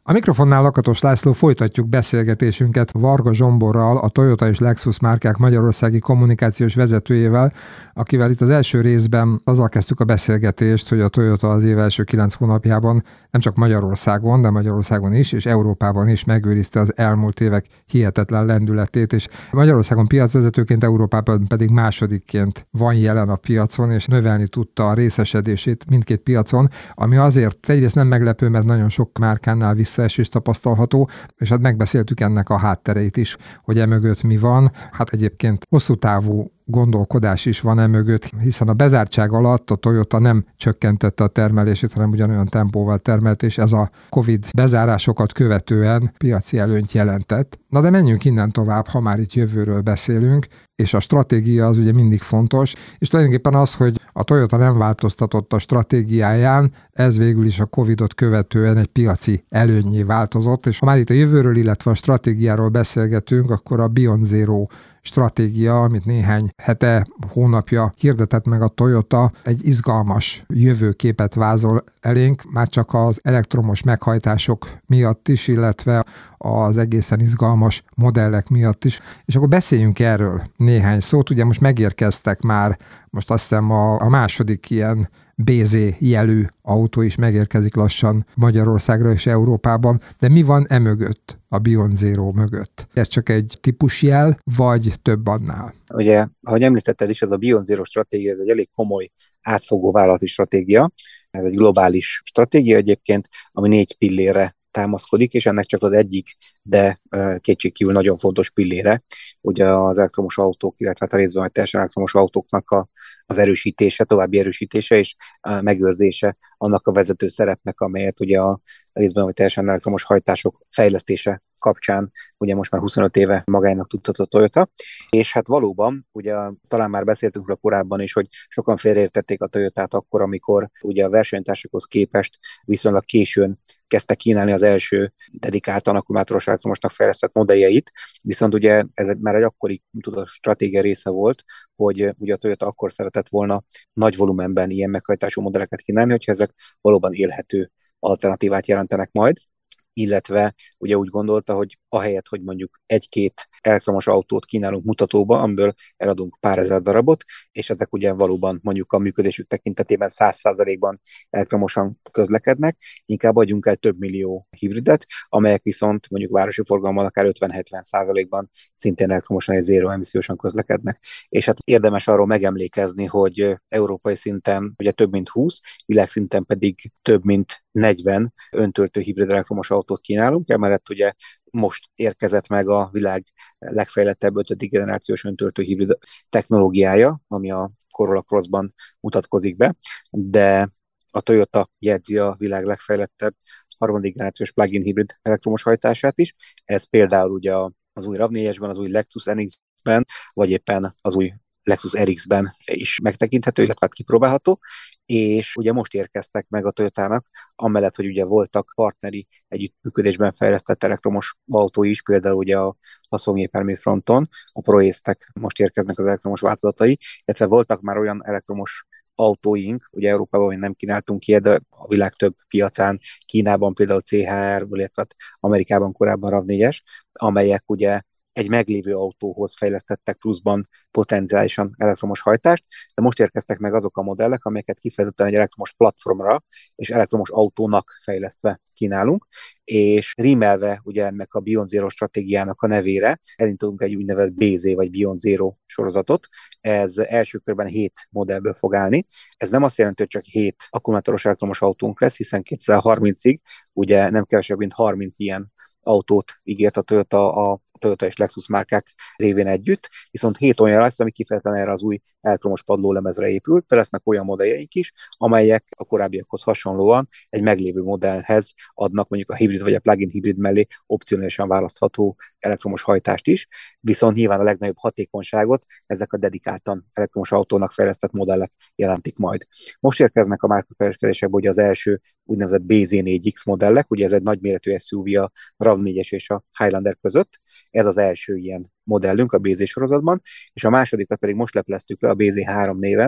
A mikrofonnál Lakatos László, folytatjuk beszélgetésünket Varga Zsomborral, a Toyota és Lexus márkák magyarországi kommunikációs vezetőjével, akivel itt az első részben azzal kezdtük a beszélgetést, hogy a Toyota az év első 9 hónapjában nem csak Magyarországon, de Magyarországon is, és Európában is megőrizte az elmúlt évek hihetetlen lendületét, és Magyarországon piacvezetőként, Európában pedig másodikként van jelen a piacon, és növelni tudta a részesedését mindkét piacon, ami azért egyrészt nem meglepő, mert nagyon sok márkánál visszaesés tapasztalható, és hát megbeszéltük ennek a háttereit is, hogy emögött mi van. Hát egyébként hosszú távú gondolkodás is van emögött, hiszen a bezártság alatt a Toyota nem csökkentette a termelését, hanem ugyanolyan tempóval termelt, és ez a Covid bezárásokat követően piaci előnyt jelentett. Na de menjünk innen tovább, ha már itt jövőről beszélünk, és a stratégia az ugye mindig fontos, és tulajdonképpen az, hogy a Toyota nem változtatott a stratégiáján, ez végül is a Covidot követően egy piaci előnnyé változott, és ha már itt a jövőről, illetve a stratégiáról beszélgetünk, akkor a Beyond Zero stratégia, amit néhány hete, hónapja hirdetett meg a Toyota, egy izgalmas jövőképet vázol elénk, már csak az elektromos meghajtások miatt is, illetve az egészen izgalmas modellek miatt is. És akkor beszéljünk erről néhány szót. Ugye most megérkeztek már, most azt hiszem a második ilyen BZ jelű autó is megérkezik lassan Magyarországra és Európában, de mi van emögött, a Beyond Zero mögött? Ez csak egy típusjel, vagy több annál? Ugye, ahogy említetted is, ez a Beyond Zero stratégia, ez egy elég komoly, átfogó vállalati stratégia. Ez egy globális stratégia egyébként, ami 4 pillérre támaszkodik, és ennek csak az egyik, de kétségkívül nagyon fontos pillére, ugye az elektromos autók, illetve a részben vagy teljesen elektromos autóknak az erősítése, további erősítése és megőrzése annak a vezető szerepnek, amelyet ugye a részben vagy teljesen elektromos hajtások fejlesztése kapcsán ugye most már 25 éve magának tudható a Toyota, és hát valóban, ugye talán már beszéltünk róla korábban is, hogy sokan félreértették a Toyotát akkor, amikor ugye a versenytársakhoz képest viszonylag későn kezdte kínálni az első dedikáltan akkumulátoros elektromosnak fejlesztett modelljeit, viszont ugye ez már egy akkori stratégia része volt, hogy ugye a Toyota akkor szeretett volna nagy volumenben ilyen meghajtású modelleket kínálni, hogyha ezek valóban élhető alternatívát jelentenek majd, illetve ugye úgy gondolta, hogy ahelyett, hogy mondjuk 1-2 elektromos autót kínálunk mutatóba, amiből eladunk pár ezer darabot, és ezek ugye valóban mondjuk a működésük tekintetében 100%-ban elektromosan közlekednek, inkább adjunk el több millió hibridet, amelyek viszont mondjuk városi forgalommal akár 50-70%-ban szintén elektromosan és zéro emissziósan közlekednek. És hát érdemes arról megemlékezni, hogy európai szinten ugye több mint 20, világszinten pedig több mint 40 öntöltő hibrid elektromos autót kínálunk, emellett ugye most érkezett meg a világ legfejlettebb 5. generációs öntöltő hibrid technológiája, ami a Corolla Crossban mutatkozik be, de a Toyota jegyzi a világ legfejlettebb 3. generációs plug-in hibrid elektromos hajtását is. Ez például ugye az új RAV4-esben, az új Lexus NX-ben, vagy éppen az új Lexus RX-ben is megtekinthető, illetve kipróbálható, és ugye most érkeztek meg a Toyotának, amellett, hogy ugye voltak partneri együttműködésben fejlesztett elektromos autói is, például ugye a haszongépjármű fronton, a Proace-nek most érkeznek az elektromos változatai, illetve voltak már olyan elektromos autóink, ugye Európában még nem kínáltunk ki, de a világ több piacán, Kínában például CHR, illetve Amerikában korábban RAV4-es, amelyek ugye egy meglévő autóhoz fejlesztettek pluszban potenciálisan elektromos hajtást, de most érkeztek meg azok a modellek, amelyeket kifejezetten egy elektromos platformra és elektromos autónak fejlesztve kínálunk, és rímelve ugye ennek a Beyond Zero stratégiának a nevére elindulunk egy úgynevezett BZ vagy Beyond Zero sorozatot. Ez első körben 7 modellből fog állni. Ez nem azt jelenti, hogy csak 7 akkumulátoros elektromos autónk lesz, hiszen 2030-ig ugye nem kevesebb, mint 30 ilyen autót ígért a Toyota és Lexus márkák révén együtt, viszont 7 olyan lesz, ami kifejezetten erre az új elektromos padlólemezre épült, de lesznek olyan modelljeink is, amelyek a korábbiakhoz hasonlóan egy meglévő modellhez adnak mondjuk a hibrid vagy a plug-in hibrid mellé opcionálisan választható elektromos hajtást is, viszont nyilván a legnagyobb hatékonyságot ezek a dedikáltan elektromos autónak fejlesztett modellek jelentik majd. Most érkeznek a márkakereskedésekbe ugye az első úgynevezett BZ4X modellek, ugye ez egy nagyméretű SUV a RAV4-es és a Highlander között, ez az első ilyen modellünk a BZ sorozatban, és a másodikat pedig most lepleztük le a BZ3 néven,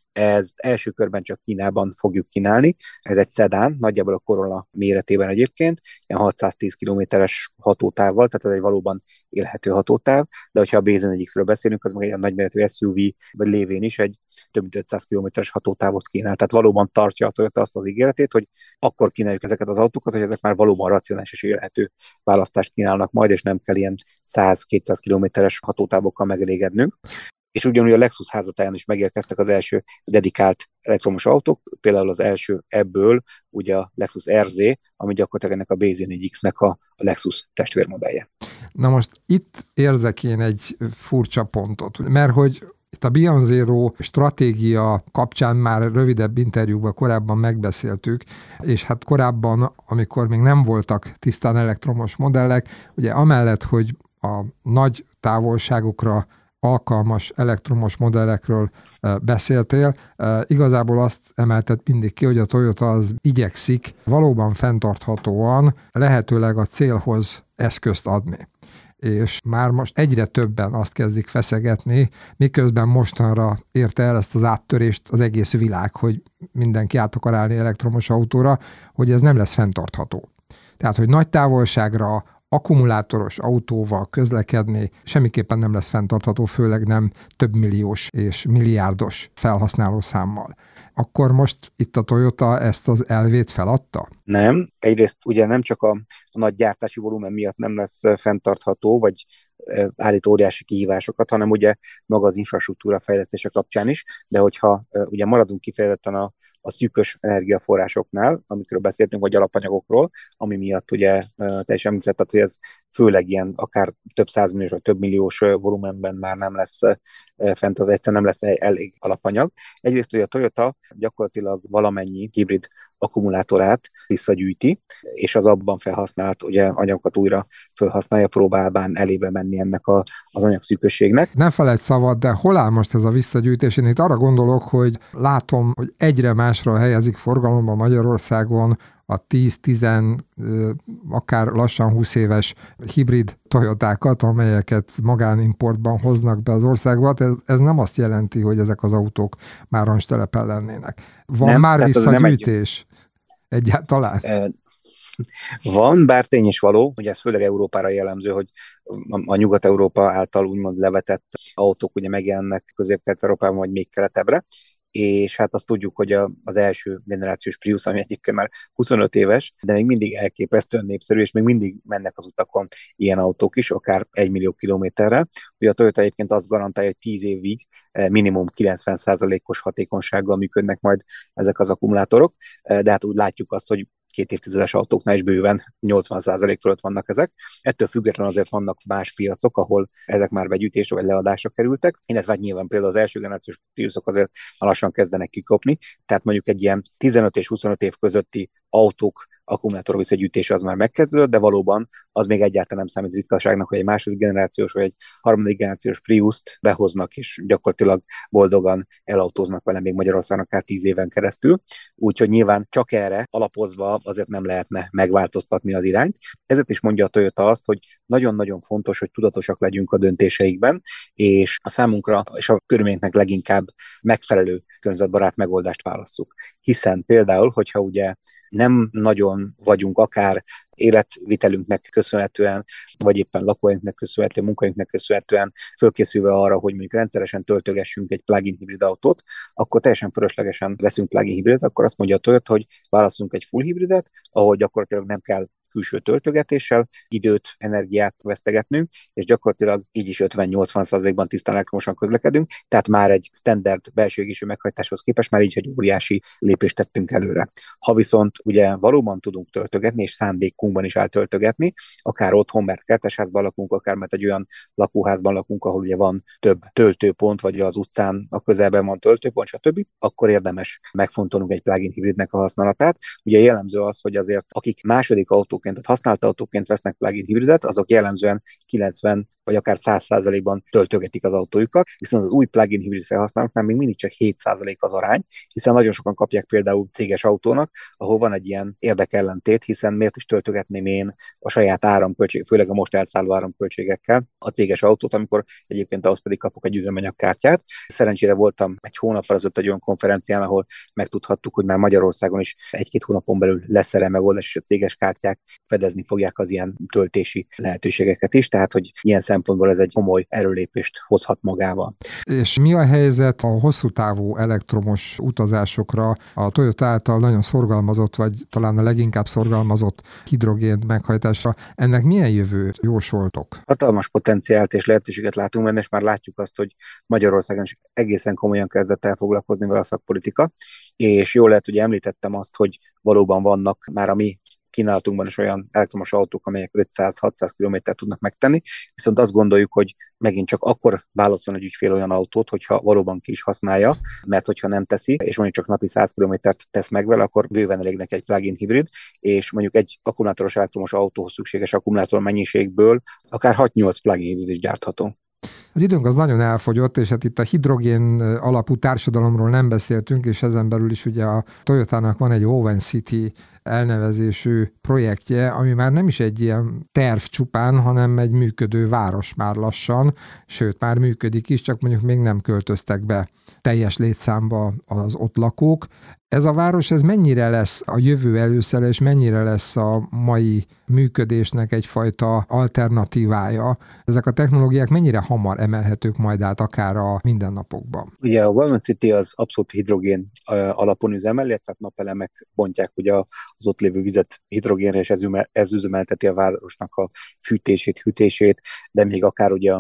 Ez első körben csak Kínában fogjuk kínálni. Ez egy szedán, nagyjából a Corolla méretében egyébként, ilyen 610 kilométeres hatótávval, tehát ez egy valóban élhető hatótáv, de hogyha a Bzen1X-ről beszélünk, az meg egy olyan nagyméretű SUV, vagy lévén is egy több mint 500 kilométeres hatótávot kínál. Tehát valóban tartja a Toyota azt az ígéretét, hogy akkor kínáljuk ezeket az autókat, hogy ezek már valóban racionális és élhető választást kínálnak majd, és nem kell ilyen 100-200 kilométeres hatótávokkal megelégednünk. És ugyanúgy a Lexus házatáján is megérkeztek az első dedikált elektromos autók, például az első ebből ugye a Lexus RZ, ami gyakorlatilag ennek a BZ4X-nek a Lexus testvérmodellje. Na most itt érzek én egy furcsa pontot, mert hogy itt a Beyond Zero stratégia kapcsán már rövidebb interjúkban korábban megbeszéltük, és hát korábban, amikor még nem voltak tisztán elektromos modellek, ugye amellett, hogy a nagy távolságokra alkalmas elektromos modellekről beszéltél. Igazából azt emelted mindig ki, hogy a Toyota az igyekszik valóban fenntarthatóan lehetőleg a célhoz eszközt adni. És már most egyre többen azt kezdik feszegetni, miközben mostanra érte el ezt az áttörést az egész világ, hogy mindenki át akar állni elektromos autóra, hogy ez nem lesz fenntartható. Tehát, hogy nagy távolságra akkumulátoros autóval közlekedni semmiképpen nem lesz fenntartható, főleg nem több milliós és milliárdos felhasználó számmal. Akkor most itt a Toyota ezt az elvét feladta? Nem. Egyrészt ugye nem csak a nagy gyártási volumen miatt nem lesz fenntartható, vagy állít óriási kihívásokat, hanem ugye maga az infrastruktúra fejlesztése kapcsán is, de hogyha ugye maradunk kifejezetten a szűkös energiaforrásoknál, amikről beszéltünk, vagy alapanyagokról, ami miatt ugye te is említetted, hogy ez főleg ilyen akár több százmilliós vagy több milliós volumenben már nem lesz fent, az egyszer nem lesz elég alapanyag. Egyrészt ugye a Toyota gyakorlatilag valamennyi hibrid akkumulátorát visszagyűjti, és az abban felhasznált ugye anyagokat újra felhasználja, próbálván elébe menni ennek az anyagszűkösségnek. Ne felejtsd szabad, de hol áll most ez a visszagyűjtés? Én itt arra gondolok, hogy látom, hogy egyre másra helyezik forgalomba Magyarországon a 10-10, akár lassan 20 éves hibrid Toyotákat, amelyeket magánimportban hoznak be az országba. Ez nem azt jelenti, hogy ezek az autók már roncstelepen lennének. Van nem, már visszagyűjtés egyáltalán? Van, bár tény is való, hogy ez főleg Európára jellemző, hogy a Nyugat-Európa által úgymond levetett autók ugye megjelennek Közép-Kelet-Európában, vagy még keletebbre, és hát azt tudjuk, hogy az első generációs Prius, ami egyébként már 25 éves, de még mindig elképesztően népszerű, és még mindig mennek az utakon ilyen autók is, akár 1 millió kilométerre. Ugye a Toyota egyébként azt garantálja, hogy 10 évig minimum 90%-os hatékonysággal működnek majd ezek az akkumulátorok, de hát úgy látjuk azt, hogy 2 évtizedes autóknál is bőven 80% fölött vannak ezek. Ettől függetlenül azért vannak más piacok, ahol ezek már begyűjtésre vagy leadásra kerültek, illetve hát nyilván például az első generációs Priusok azért lassan kezdenek kikopni, tehát mondjuk egy ilyen 15 és 25 év közötti autók akkumulátor visszagyűjtése az már megkezdődött, de valóban az még egyáltalán nem számít ritkaságnak, hogy egy második generációs vagy egy harmadik generációs Priust behoznak, és gyakorlatilag boldogan elautóznak vele még Magyarországon akár 10 éven keresztül. Úgyhogy nyilván csak erre alapozva azért nem lehetne megváltoztatni az irányt. Ezért is mondja a Toyota azt, hogy nagyon-nagyon fontos, hogy tudatosak legyünk a döntéseikben, és a számunkra és a körülményeknek leginkább megfelelő környezetbarát megoldást válasszuk. Hiszen például, hogyha ugye nem nagyon vagyunk akár életvitelünknek köszönhetően, vagy éppen lakóinknak köszönhetően, munkainknak köszönhetően fölkészülve arra, hogy mondjuk rendszeresen töltögessünk egy plug-in hibrid autót, akkor teljesen fölöslegesen veszünk plug-in hibridet, akkor azt mondja a Toyota, hogy válaszunk egy full hibridet, ahol gyakorlatilag nem kell külső töltögetéssel időt, energiát vesztegetnünk, és gyakorlatilag így is 50-80%-ban tisztán elektromosan közlekedünk, tehát már egy standard belső égésű meghajtáshoz képest már így egy óriási lépést tettünk előre. Ha viszont ugye valóban tudunk töltögetni, és szándékunkban is áll töltögetni, akár otthon, mert kertesházban lakunk, akár mert egy olyan lakóházban lakunk, ahol ugye van több töltőpont, vagy az utcán a közelben van töltőpont, stb., akkor érdemes megfontolnunk egy plug-in hibridnek a használatát. Ugye jellemző az, hogy azért akik második autóként, tehát használt autóként vesznek plug-in hibridet, azok jellemzően 90 vagy akár 100%-ban töltögetik az autójukat, viszont az új plug-in hibrid felhasználóknál még mindig csak 7% az arány, hiszen nagyon sokan kapják például céges autónak, ahol van egy ilyen érdekellentét, hiszen miért is töltögetném én a saját áramköltség, főleg a most elszálló áramköltségekkel a céges autót, amikor egyébként ahhoz pedig kapok egy üzemanyagkártyát. Szerencsére voltam egy hónappal ezelőtt egy olyan konferencián, ahol megtudhattuk, hogy már Magyarországon is egy-két hónapon belül lesz erre megoldás, és a céges kártyák fedezni fogják az ilyen töltési lehetőségeket is, tehát hogy ilyen szempontból ez egy komoly erőlépést hozhat magával. És mi a helyzet a hosszú távú elektromos utazásokra? A Toyota által nagyon szorgalmazott, vagy talán a leginkább szorgalmazott hidrogén meghajtásra. Ennek milyen jövőt jósoltok? Hatalmas potenciált és lehetőséget látunk benne, és már látjuk azt, hogy Magyarországon is egészen komolyan kezdett el foglalkozni vele a szakpolitika, és jól lehet, hogy említettem azt, hogy valóban vannak már a mi kínálatunkban is olyan elektromos autók, amelyek 500-600 kilométert tudnak megtenni, viszont azt gondoljuk, hogy megint csak akkor válaszol egy ügyfél olyan autót, hogyha valóban ki is használja, mert hogyha nem teszi, és mondjuk csak napi 100 kilométert tesz meg vele, akkor bőven elég neki egy plug-in hibrid, és mondjuk egy akkumulátoros elektromos autóhoz szükséges akkumulátor mennyiségből akár 6-8 plug-in hibrid is gyártható. Az időnk az nagyon elfogyott, és hát itt a hidrogén alapú társadalomról nem beszéltünk, és ezen belül is ugye a Toyotának van egy Woven City elnevezésű projektje, ami már nem is egy ilyen terv csupán, hanem egy működő város már lassan, sőt már működik is, csak mondjuk még nem költöztek be teljes létszámba az ott lakók. Ez a város, ez mennyire lesz a jövő előszele, és mennyire lesz a mai működésnek egyfajta alternatívája? Ezek a technológiák mennyire hamar emelhetők majd át akár a mindennapokban? Ugye a Woven City az abszolút hidrogén alapon üzemel, illetve napelemek bontják ugye az ott lévő vizet hidrogénre, és ez üzemelteti a városnak a fűtését, hűtését, de még akár ugye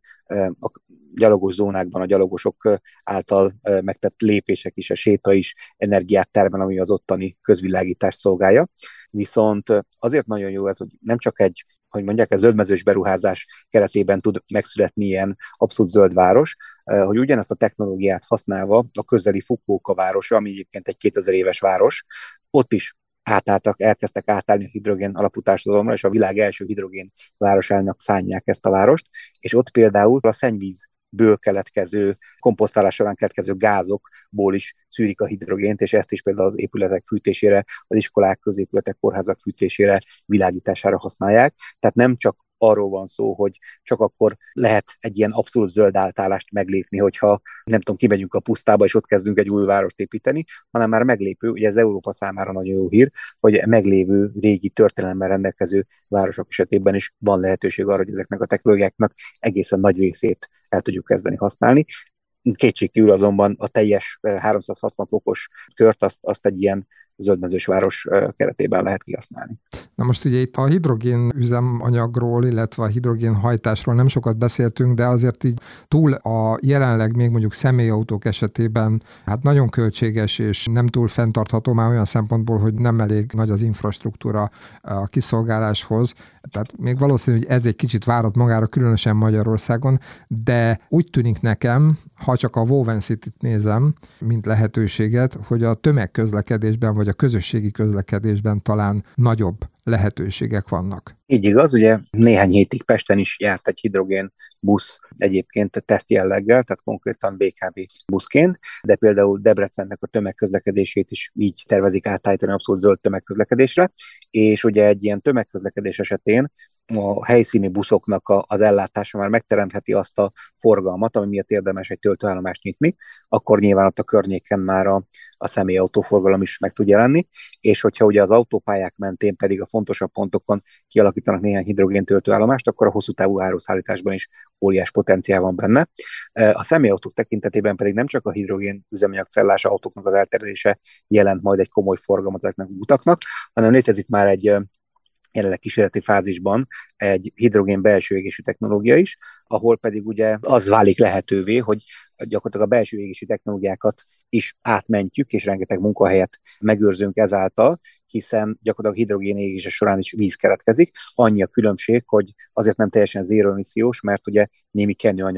a gyalogos zónákban a gyalogosok által megtett lépések is, a séta is energiát termel, ami az ottani közvilágítást szolgálja. Viszont azért nagyon jó ez, hogy nem csak egy, hogy mondják, ez zöldmezős beruházás keretében tud megszületni ilyen abszolút zöld város, hogy ugyanezt a technológiát használva a közeli Fukuoka városa, ami egyébként egy 2000 éves város, ott is elkezdtek átállni a hidrogén alapú társadalomra, és a világ első hidrogén városának szánják ezt a várost, és ott például a szennyvízből keletkező, komposztálás során keletkező gázokból is szűrik a hidrogént, és ezt is például az épületek fűtésére, az iskolák, középületek, kórházak fűtésére, világítására használják. Tehát nem csak arról van szó, hogy csak akkor lehet egy ilyen abszolút zöld átállást meglépni, hogyha nem tudom, kimegyünk a pusztába, és ott kezdünk egy új várost építeni, hanem már meglépő, ugye ez Európa számára nagyon jó hír, hogy meglévő régi történelemmel rendelkező városok esetében is van lehetőség arra, hogy ezeknek a technológiáknak egészen nagy részét el tudjuk kezdeni használni. Kétségkívül azonban a teljes 360 fokos kört azt egy ilyen zöldmezős város keretében lehet kihasználni. Na most ugye itt a hidrogén üzemanyagról, illetve a hidrogén hajtásról nem sokat beszéltünk, de azért így túl a jelenleg még mondjuk személyautók esetében hát nagyon költséges és nem túl fenntartható már olyan szempontból, hogy nem elég nagy az infrastruktúra a kiszolgáláshoz. Tehát még valószínű, hogy ez egy kicsit várat magára, különösen Magyarországon, de úgy tűnik nekem, ha csak a Woven City-t nézem, mint lehetőséget, hogy a tömegközlekedésben vagy a közösségi közlekedésben talán nagyobb lehetőségek vannak. Így igaz, ugye néhány hétig Pesten is járt egy hidrogén busz egyébként teszt jelleggel, tehát konkrétan BKV buszként, de például Debrecennek a tömegközlekedését is így tervezik átállítani abszolút zöld tömegközlekedésre, és ugye egy ilyen tömegközlekedés esetén a helyszíni buszoknak az ellátása már megteremtheti azt a forgalmat, ami miatt érdemes egy töltőállomást nyitni, akkor nyilván ott a környéken már a személyautóforgalom is meg tud jelenni, és hogyha ugye az autópályák mentén pedig a fontosabb pontokon kialakítanak néhány hidrogén töltőállomást, akkor a hosszú távú áruszállításban is óriás potenciál van benne. A személyautók tekintetében pedig nem csak a hidrogén üzemanyagcellás autóknak az elterjedése jelent majd egy komoly forgalmat ezeknek az utaknak, hanem létezik már egy jelenleg kísérleti fázisban egy hidrogén belső égésű technológia is, ahol pedig ugye az válik lehetővé, hogy gyakorlatilag a belső égési technológiákat is átmentjük, és rengeteg munkahelyet megőrzünk ezáltal, hiszen gyakorlatilag hidrogén égése során is víz keletkezik. Annyi a különbség, hogy azért nem teljesen zéro emissziós, mert ugye némi kenőanyagot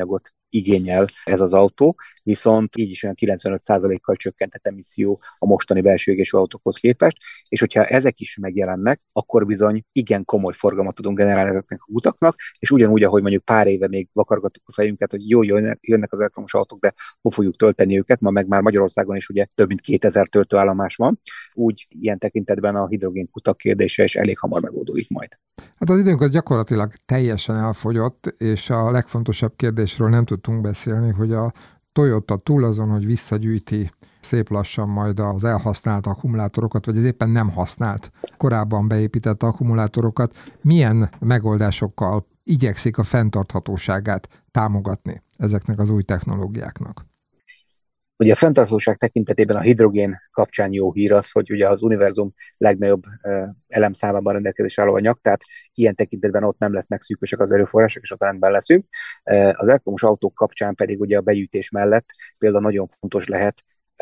igényel ez az autó, viszont így is olyan 95%-kal csökkentett emisszió a mostani belső égésű autókhoz képest, és hogyha ezek is megjelennek, akkor bizony igen komoly forgalmat tudunk generálni ezeknek a utaknak, és ugyanúgy, ahogy mondjuk pár éve még vakargattuk a fejünket, hogy jó, jönnek az elektromos autók, de hol fogjuk tölteni őket, ma meg már Magyarországon is ugye több mint 2000 töltőállomás van, úgy ilyen tekintetben a hidrogénkutak kérdése is elég hamar megoldódik majd. Hát az időnk az gyakorlatilag teljesen elfogyott, és a legfontosabb kérdésről nem tudtunk beszélni, hogy a Toyota túl azon, hogy visszagyűjti szép lassan majd az elhasznált akkumulátorokat, vagy az éppen nem használt, korábban beépített akkumulátorokat, milyen megoldásokkal igyekszik a fenntarthatóságát támogatni ezeknek az új technológiáknak? Ugye a fenntarthatóság tekintetében a hidrogén kapcsán jó hír az, hogy ugye az univerzum legnagyobb elemszámában rendelkezésre álló anyag, tehát ilyen tekintetben ott nem lesznek szűkösek az erőforrások, és ott rendben leszünk. Az elektromos autók kapcsán pedig ugye a begyűjtés mellett például nagyon fontos lehet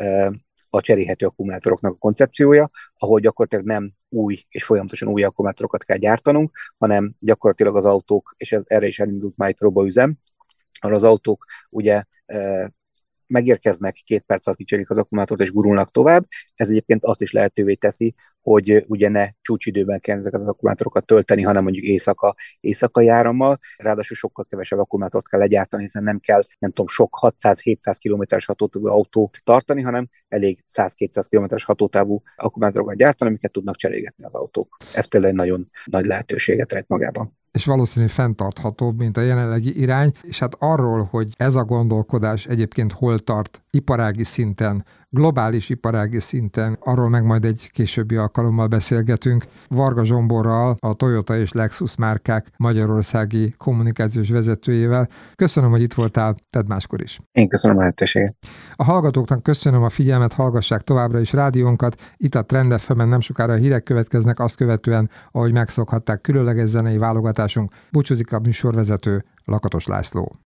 a cserélhető akkumulátoroknak a koncepciója, ahol gyakorlatilag nem új és folyamatosan új akkumulátorokat kell gyártanunk, hanem gyakorlatilag az autók, és erre is elindult már egy próbaüzem, ahol az autók ugye megérkeznek, 2 perc alatt kicserélik az akkumulátort és gurulnak tovább. Ez egyébként azt is lehetővé teszi, hogy ugye ne csúcsidőben kell ezeket az akkumulátorokat tölteni, hanem mondjuk éjszakai árammal. Ráadásul sokkal kevesebb akkumulátort kell legyártani, hiszen nem kell, nem tudom, sok 600-700 kilométeres hatótávú autót tartani, hanem elég 100-200 kilométeres hatótávú akkumulátorokat gyártani, amiket tudnak cserélgetni az autók. Ez például egy nagyon nagy lehetőséget rejt magában. És valószínűleg fenntarthatóbb, mint a jelenlegi irány, és hát arról, hogy ez a gondolkodás egyébként hol tart iparági szinten, globális iparági szinten, arról meg majd egy későbbi alkalommal beszélgetünk. Varga Zsomborral, a Toyota és Lexus márkák magyarországi kommunikációs vezetőjével. Köszönöm, hogy itt voltál, tedd máskor is. Én köszönöm a lehetőséget. A hallgatóknak köszönöm a figyelmet, hallgassák továbbra is rádiónkat. Itt a Trend FM-en nem sokára a hírek következnek, azt követően, ahogy megszokhatták, különleges zenei válogatásunk. Búcsúzik a műsorvezető, Lakatos László.